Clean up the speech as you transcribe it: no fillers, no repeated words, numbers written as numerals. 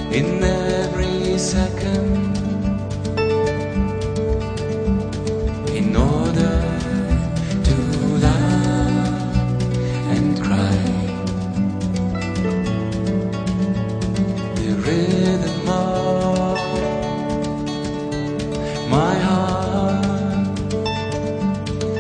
in every second in order to laugh and cry. There is